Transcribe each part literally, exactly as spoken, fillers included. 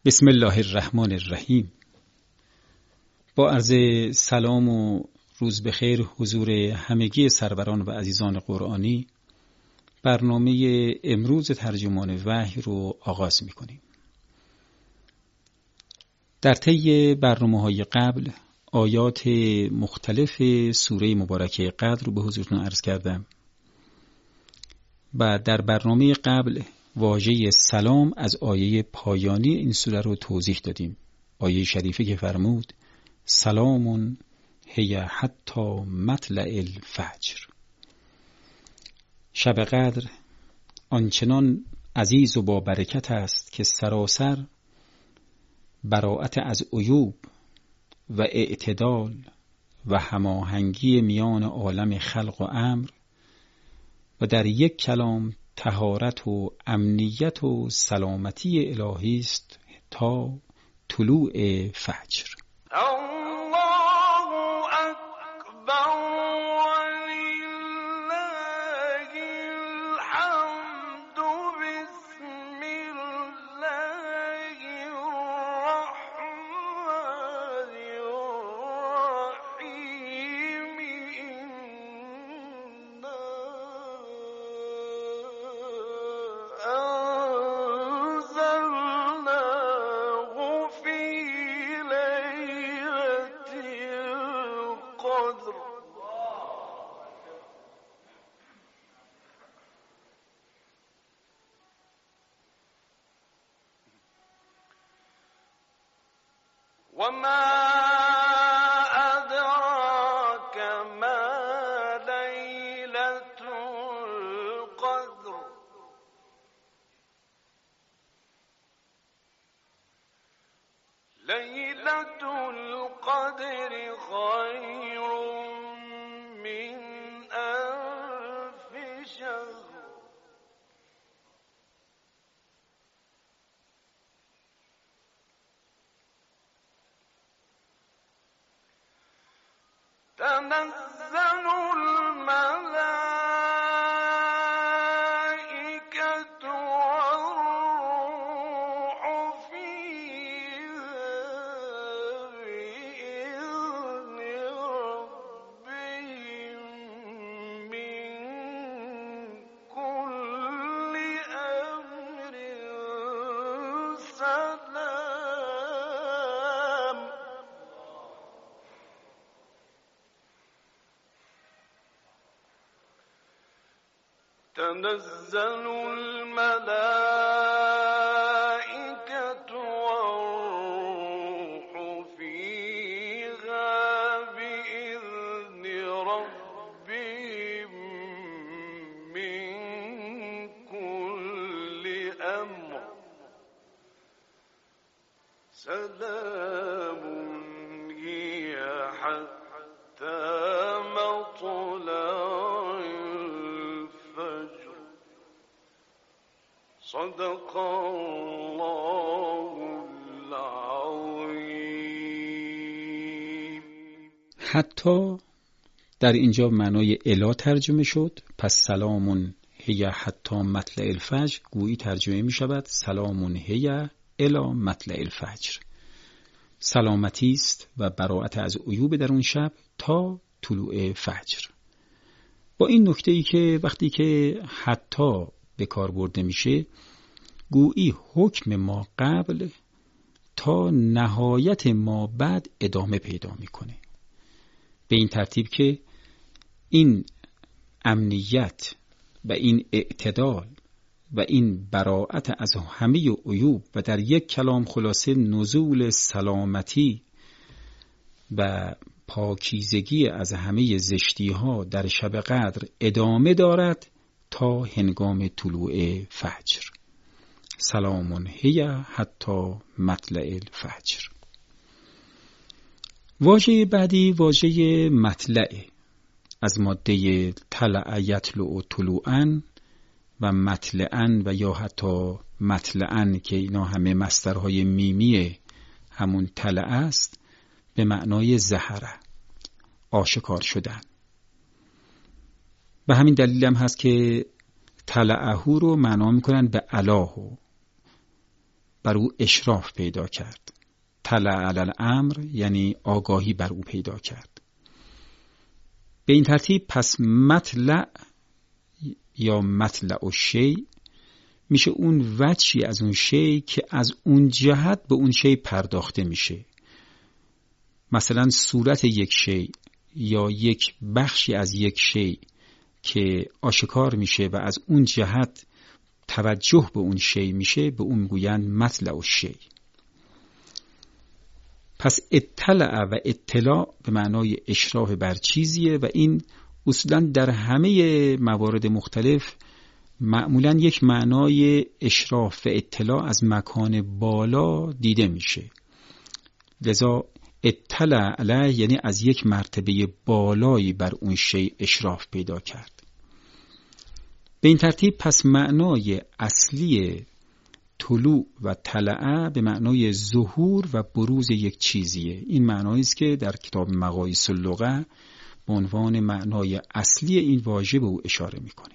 بسم الله الرحمن الرحیم. با عرض سلام و روز بخیر حضور همگی سروران و عزیزان قرآنی، برنامه امروز ترجمان وحی رو آغاز می کنیم. در طی برنامه‌های قبل آیات مختلف سوره مبارکه قدر رو به حضورتون عرض کردم و در برنامه قبل واژه سلام از آیه پایانی این سوره رو توضیح دادیم. آیه شریفه که فرمود سلام هی حتی مطلع الفجر. شب قدر آنچنان عزیز و با برکت است که سراسر براءت از عیوب و اعتدال و هماهنگی میان عالم خلق و امر و در یک کلام طهارت و امنیت و سلامتی الهی است تا طلوع فجر. وما أدراك ما ليلة القدر ليلة القدر خير من ألف شهر تنزل الملائكة والروح فيها بإذن ربهم من كل أمر سلام. تنزل الملائكة والروح فيها بإذن ربهم من كل أمر سلام هي حتى مطلع صدق الله العظیم. حتی در اینجا معنای الی ترجمه شد، پس سلامون هی حتی مطلع الفجر گویی ترجمه می شود سلامون هی الی مطلع الفجر. سلامتی است و براءت از عیوب در اون شب تا طلوع فجر. با این نکته ای که وقتی که حتی به کار برده میشه گویی حکم ما قبل تا نهایت ما بعد ادامه پیدا میکنه، به این ترتیب که این امنیت و این اعتدال و این براءت از همه عیوب و در یک کلام خلاصه نزول سلامتی و پاکیزگی از همه زشتی ها در شب قدر ادامه دارد تا هنگام طلوع فجر. سلام هی حتی مطلع الفجر. واژه بعدی واژه مطلع از ماده طلع یطلع طلوعا و مطلعا و یا حتی مطلعا که اینا همه مصدرهای میمی همون طلع است، به معنای ظهره، آشکار شدن. و همین دلیل هم هست که طلعه رو معنا میکنن به علاهو، بر او اشراف پیدا کرد. طلع علی الامر یعنی آگاهی بر او پیدا کرد. به این ترتیب پس مطلع یا مطلع الشیء میشه اون وجهی از اون شی که از اون جهت به اون شی پرداخته میشه. مثلا صورت یک شی یا یک بخشی از یک شی که آشکار میشه و از اون جهت توجه به اون شی میشه، به اون میگویند مطلع الشیء. پس اطلع و اطلاع به معنای اشراف بر چیزیه و این اصولا در همه موارد مختلف معمولا یک معنای اشراف و اطلاع از مکان بالا دیده میشه. لذا اطلع علیه یعنی از یک مرتبه بالایی بر اون شی اشراف پیدا کرد. به این ترتیب پس معنای اصلی طلوع و طلعه به معنای ظهور و بروز یک چیزیه. این معنایی است که در کتاب مقاییس اللغه به عنوان معنای اصلی این واژه به او اشاره میکنه.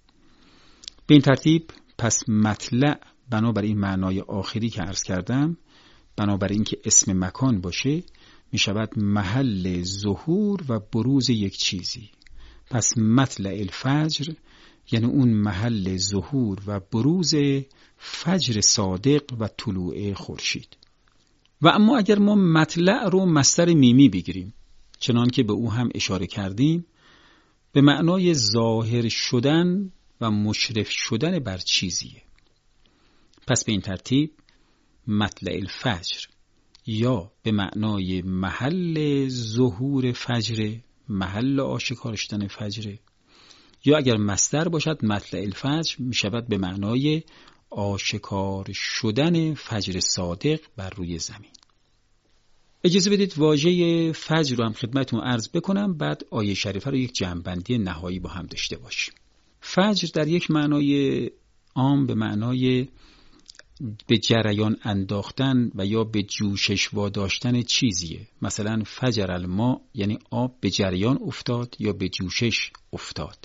به این ترتیب پس مطلع بنابر این معنای آخری که عرض کردم، بنابر این که اسم مکان باشه، می شود محل ظهور و بروز یک چیزی. پس مطلع الفجر یعنی اون محل ظهور و بروز فجر صادق و طلوع خورشید. و اما اگر ما مطلع رو مصدر میمی بگیریم، چنان که به او هم اشاره کردیم، به معنای ظاهر شدن و مشرف شدن بر چیزیه. پس به این ترتیب مطلع الفجر یا به معنای محل ظهور فجر، محل آشکار شدن فجر، یا اگر مصدر باشد مطلع الفجر می شود به معنای آشکار شدن فجر صادق بر روی زمین. اجازه بدید واژه فجر رو هم خدمتتون عرض بکنم، بعد آیه شریفه رو یک جمع‌بندی نهایی با هم داشته باشیم. فجر در یک معنای عام به معنای به جریان انداختن و یا به جوشش واداشتن چیزیه. مثلا فجر الماء یعنی آب به جریان افتاد یا به جوشش افتاد.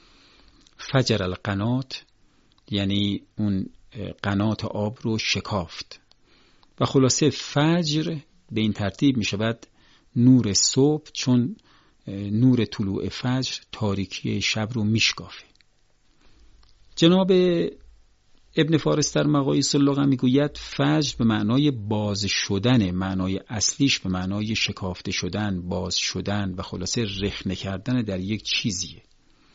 فجر القنات یعنی اون قنات آب رو شکافت. و خلاصه فجر به این ترتیب می شود نور صبح، چون نور طلوع فجر تاریکی شب رو میشکافه. جناب ابن فارس در مقاییس اللغه میگوید فجر به معنای باز شدن، معنای اصلیش به معنای شکافته شدن، باز شدن و خلاصه رخنه کردن در یک چیزیه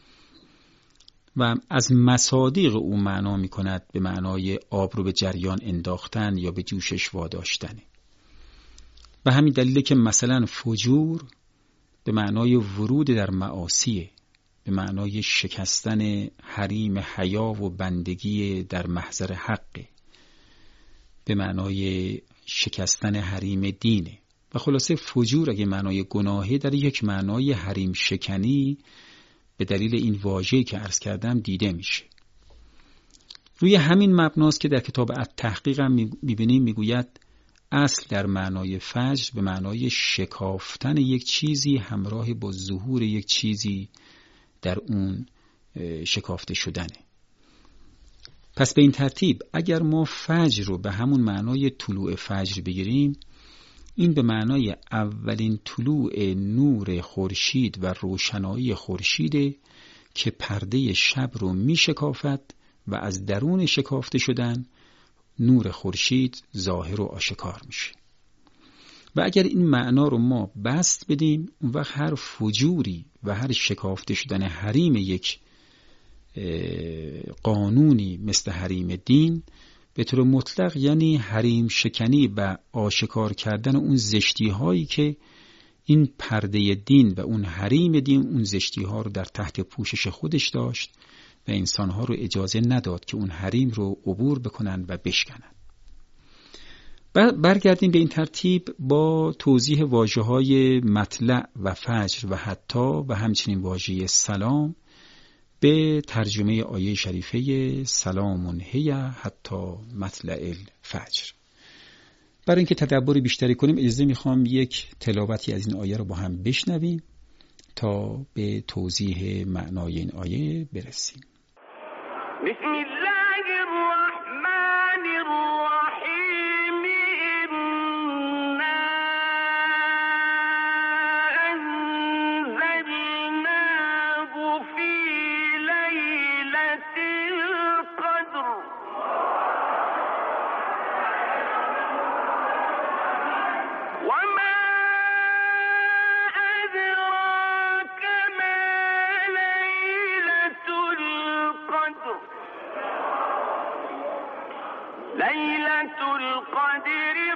و از مصادیق او معنا میکند به معنای آب رو به جریان انداختن یا به جوشش واداشتن. و همین دلیله که مثلا فجور به معنای ورود در معاصیه، به معنای شکستن حریم حیا و بندگی در محضر حقه، به معنای شکستن حریم دینه. و خلاصه فجور اگه معنای گناهه، در یک معنای حریم شکنی به دلیل این واژه‌ای که عرض کردم دیده میشه. روی همین مبناست که در کتاب التحقیق هم میبینیم میگوید اصل در معنای فجر به معنای شکافتن یک چیزی همراه با ظهور یک چیزی در اون شکافته شدنه. پس به این ترتیب اگر ما فجر رو به همون معنای طلوع فجر بگیریم، این به معنای اولین طلوع نور خورشید و روشنایی خورشیده که پرده شب رو می شکافت و از درون شکافته شدن نور خورشید ظاهر و آشکار میشه. و اگر این معنا رو ما بست بدیم، اون وقت هر فجوری و هر شکافته شدن حریم یک قانونی مثل حریم دین به طور مطلق یعنی حریم شکنی و آشکار کردن اون زشتی هایی که این پرده دین و اون حریم دین اون زشتی ها رو در تحت پوشش خودش داشت و انسان ها رو اجازه نداد که اون حریم رو عبور بکنن و بشکنن. برگردیم به این ترتیب با توضیح واژه‌های مطلع و فجر و حتی و همچنین واژه سلام به ترجمه آیه شریفه سلام هی حتی مطلع الفجر. برای اینکه تدبر بیشتری کنیم اجازه میخوام یک تلاوتی از این آیه رو با هم بشنویم تا به توضیح معنای این آیه برسیم. بسم الله الرحمن الرحیم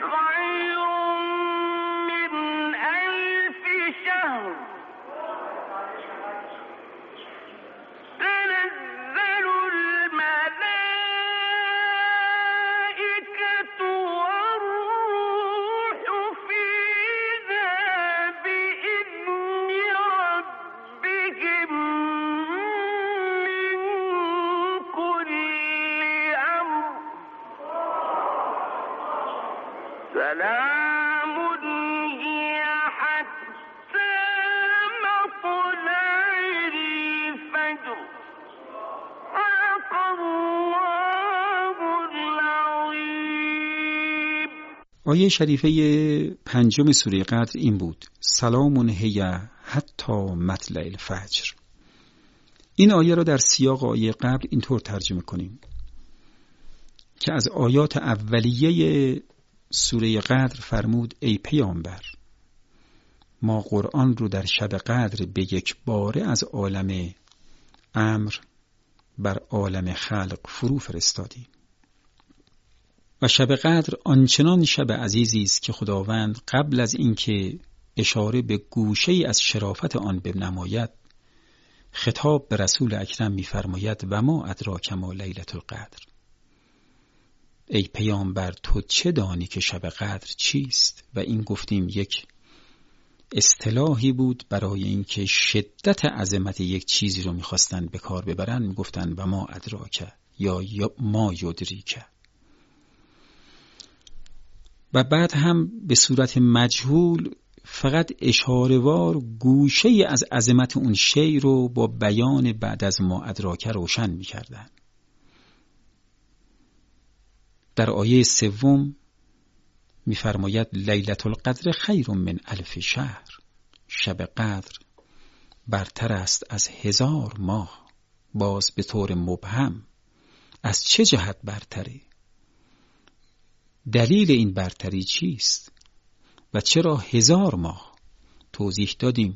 خير من ألف شهر تنزل الملائكة والروح فيها بإذن ربهم من كل أمر سلام هي حتى مطلع الفجر صدق الله العظيم. آیه شریفه پنجم سوره قدر این بود: سلام هی حتی مطلع الفجر. این آیه را در سیاق آیه قبل اینطور ترجمه کنیم که از آیات اولیه سوره قدر فرمود: ای پیامبر، ما قرآن رو در شب قدر به یک باره از عالم امر بر عالم خلق فرو فرستادیم و شب قدر آنچنان شب عزیزی است که خداوند قبل از اینکه اشاره به گوشه‌ای از شرافت آن بنماید خطاب به رسول اکرم می‌فرماید: و ما ادراک ما لیلة القدر. ای پیامبر، تو چه دانی که شب قدر چیست؟ و این گفتیم یک اصطلاحی بود برای اینکه شدت عظمت یک چیزی رو می‌خواستن به کار ببرن، می‌گفتن و ما ادراک یا, یا ما یدریک. و بعد هم به صورت مجهول فقط اشاره‌وار گوشه‌ای از عظمت اون شی رو با بیان بعد از ما ادراک روشن می‌کردن. در آیه سوم می‌فرماید: لیلة القدر خیر من الف شهر. شب قدر برتر است از هزار ماه. باز به طور مبهم از چه جهت برتره؟ دلیل این برتری چیست؟ و چرا هزار ماه؟ توضیح دادیم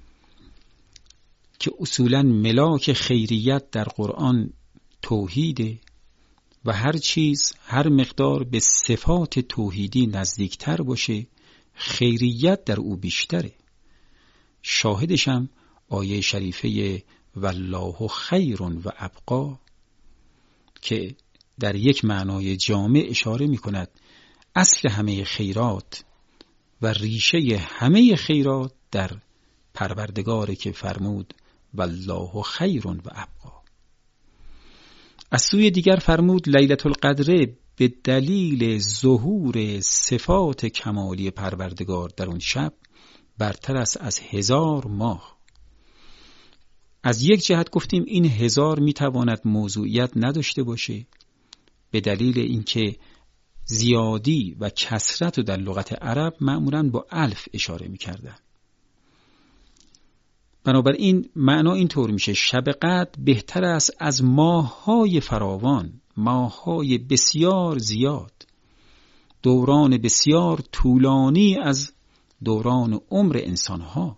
که اصولاً ملاک خیریت در قرآن توحیده و هر چیز هر مقدار به صفات توحیدی نزدیکتر باشه خیریت در او بیشتره. شاهدشم آیه شریفه والله خیر و ابقا که در یک معنای جامع اشاره می کند اصل همه خیرات و ریشه همه خیرات در پروردگاری که فرمود والله خیر و ابقا. از سوی دیگر فرمود لیلة القدر به دلیل ظهور صفات کمالی پروردگار در اون شب برتر است از هزار ماه. از یک جهت گفتیم این هزار میتواند موضوعیت نداشته باشه به دلیل اینکه زیادی و کثرت رو در لغت عرب معمولاً با الف اشاره میکردن. بنابراین معنا اینطور میشه: شب قدر بهتر است از ماه‌های فراوان، ماه‌های بسیار زیاد، دوران بسیار طولانی از دوران عمر انسان‌ها.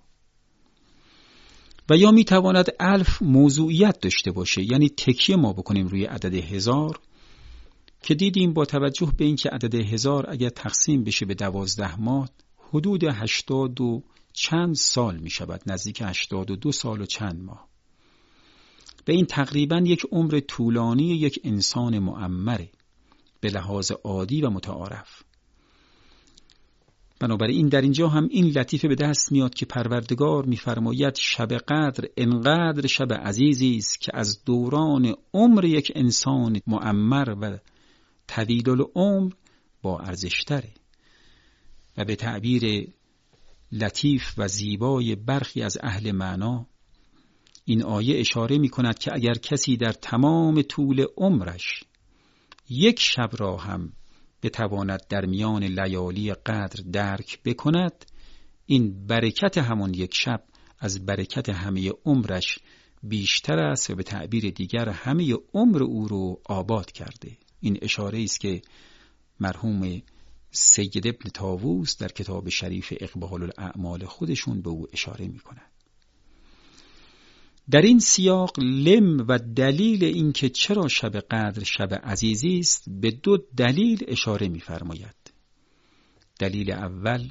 و یا میتواند الف موضوعیت داشته باشه، یعنی تکیه ما بکنیم روی عدد هزار که دیدیم با توجه به اینکه عدد هزار اگر تقسیم بشه به دوازده ماه حدود هشتاد و چند سال می شود، نزدیک هشتاد و دو سال و چند ماه. به این تقریبا یک عمر طولانی یک انسان معمره به لحاظ عادی و متعارف. بنابراین در اینجا هم این لطیفه به دست میاد که پروردگار می‌فرماید شب قدر انقدر شب عزیزی است که از دوران عمر یک انسان معمر و طویل العمر با ارزش‌تره. و به تعبیر لطیف و زیبای برخی از اهل معنا این آیه اشاره می‌کند که اگر کسی در تمام طول عمرش یک شب را هم بتواند در میان لیالی قدر درک بکند، این برکت همون یک شب از برکت همه عمرش بیشتر است و به تعبیر دیگر همه عمر او رو آباد کرده. این اشاره است که مرحوم سید ابن طاووس در کتاب شریف اقبال الاعمال خودشون به او اشاره می کند. در این سیاق لم و دلیل این که چرا شب قدر شب عزیزی است به دو دلیل اشاره می فرماید. دلیل اول،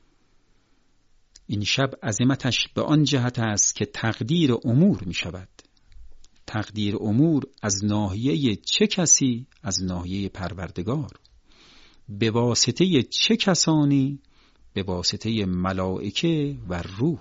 این شب عظمتش به آن جهت است که تقدیر امور می شود. تقدیر امور از ناحیه چه کسی؟ از ناحیه پروردگار. به واسطه چه کسانی؟ به واسطه ملائکه و روح.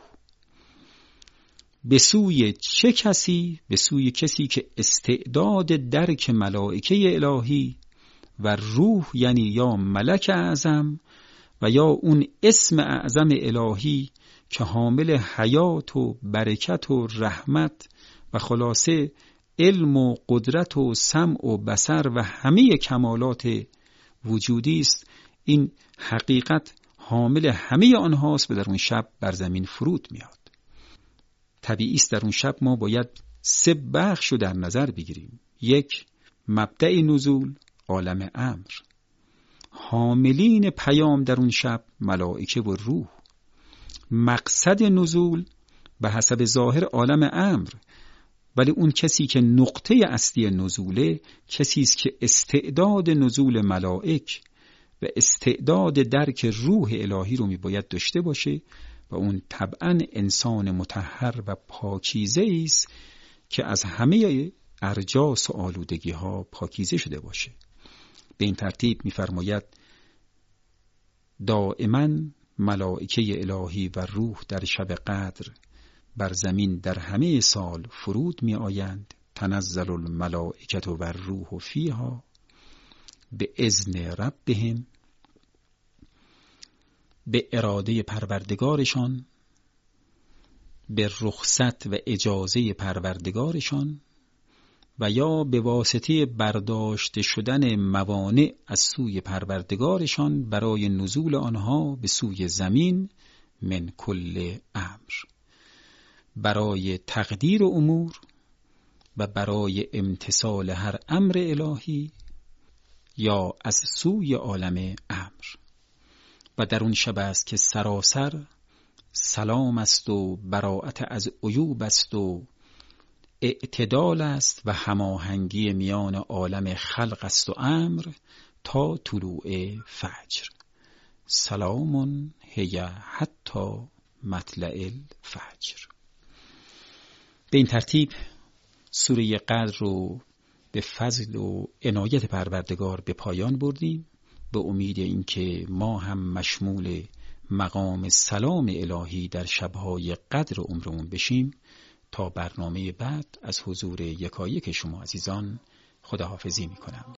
به سوی چه کسی؟ به سوی کسی که استعداد درک ملائکه الهی و روح، یعنی یا ملک اعظم و یا اون اسم اعظم الهی که حامل حیات و برکت و رحمت و خلاصه علم و قدرت و سمع و بصر و همه کمالات وجودی است، این حقیقت حامل همه آنهاست و در اون شب بر زمین فرود میاد. طبیعی است در اون شب ما باید سه بخش رو در نظر بگیریم. یک، مبدأ نزول، عالم امر. حاملین پیام در اون شب ملائکه و روح. مقصد نزول به حسب ظاهر عالم امر، ولی اون کسی که نقطه اصلی نزوله کسی است که استعداد نزول ملائک و استعداد درک روح الهی رو می باید داشته باشه و اون طبعاً انسان مطهر و پاکیزه است که از همه ارجاس و آلودگی ها پاکیزه شده باشه. به این ترتیب می فرماید دائما ملائکه الهی و روح در شب قدر بر زمین در همه سال فرود می آیند. تنزل الملائکة و الروح فیها به اذن ربهم، به اراده پروردگارشان، به رخصت و اجازه پروردگارشان و یا به واسطه برداشته شدن موانع از سوی پروردگارشان برای نزول آنها به سوی زمین من کل امر، برای تقدیر امور و برای امتثال هر امر الهی یا از سوی عالم امر. و در اون شب است که سراسر سلام است و براءت از عیوب است و اعتدال است و هماهنگی میان عالم خلق است و امر تا طلوع فجر. سلام هی حتی مطلع الفجر. به این ترتیب سوره قدر رو به فضل و عنایت پروردگار به پایان بردیم، به امید اینکه ما هم مشمول مقام سلام الهی در شبهای قدر عمرمون بشیم. تا برنامه بعد از حضور یکایک شما عزیزان خداحافظی میکنم.